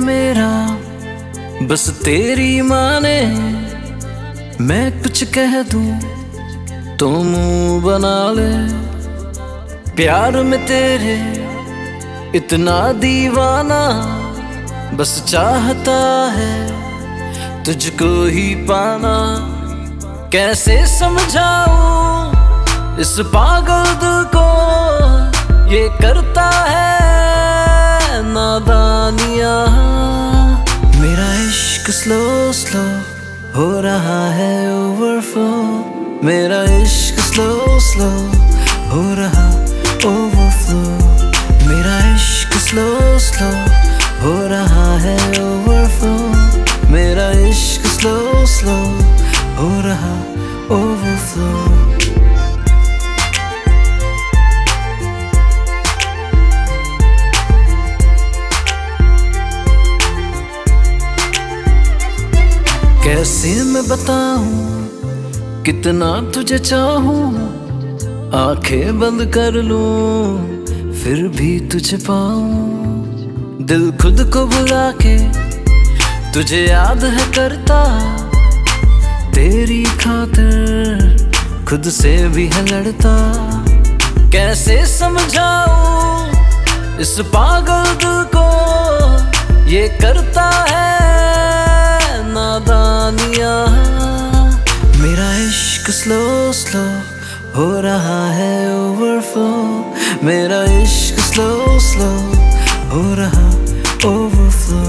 मेरा बस तेरी माने। मैं कुछ कह दूं तो मुंह बना ले। प्यार में तेरे इतना दीवाना, बस चाहता है तुझको ही पाना। कैसे समझाऊं इस पागल दिल को, ये करता है नादानियां। मेरा इश्क स्लो स्लो हो रहा है ओवरफ्लो। मेरा इश्क स्लो स्लो हो रहा ओवरफ्लो। मेरा इश्क स्लो स्लो हो रहा है ओवरफ्लो। मेरा इश्क स्लो स्लो हो रहा ओवरफ्लो। कैसे मैं बताऊं कितना तुझे चाहूं। आंखें बंद कर लूं फिर भी तुझे पाऊं। दिल खुद को बुला के तुझे याद है करता। तेरी खातिर खुद से भी है लड़ता। कैसे समझाऊं इस पागल दिल को, ये करता है नादानियां। मेरा इश्क स्लो स्लो हो रहा है ओवरफ्लो। मेरा इश्क स्लो स्लो हो रहा ओवरफ्लो।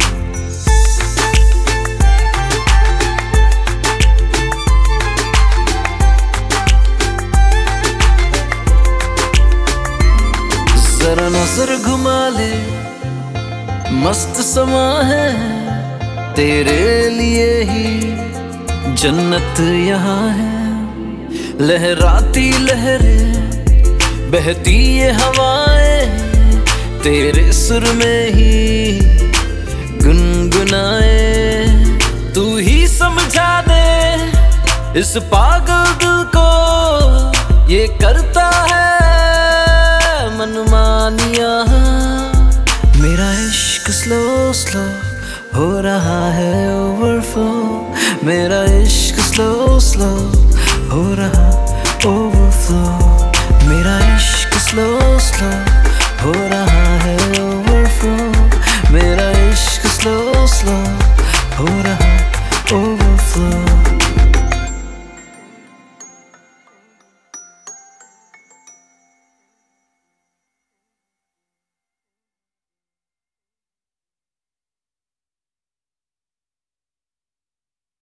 जरा नजर घुमा ले, मस्त समा है तेरे लिए ही जन्नत यहाँ है। लहराती लहरें बहती ये हवाएं, तेरे सुर में ही गुनगुनाए। तू ही समझा दे इस पागल दिल को, ये करता है मनमानियां। मेरा इश्क स्लो स्लो हो रहा है ओवरफ्लो। मेरा इश्क स्लो स्लो हो रहा ओवरफ्लो। मेरा इश्क स्लो स्लो हो रहा है ओवरफ्लो। मेरा इश्क स्लो स्लो हो रहा ओवरफ्लो।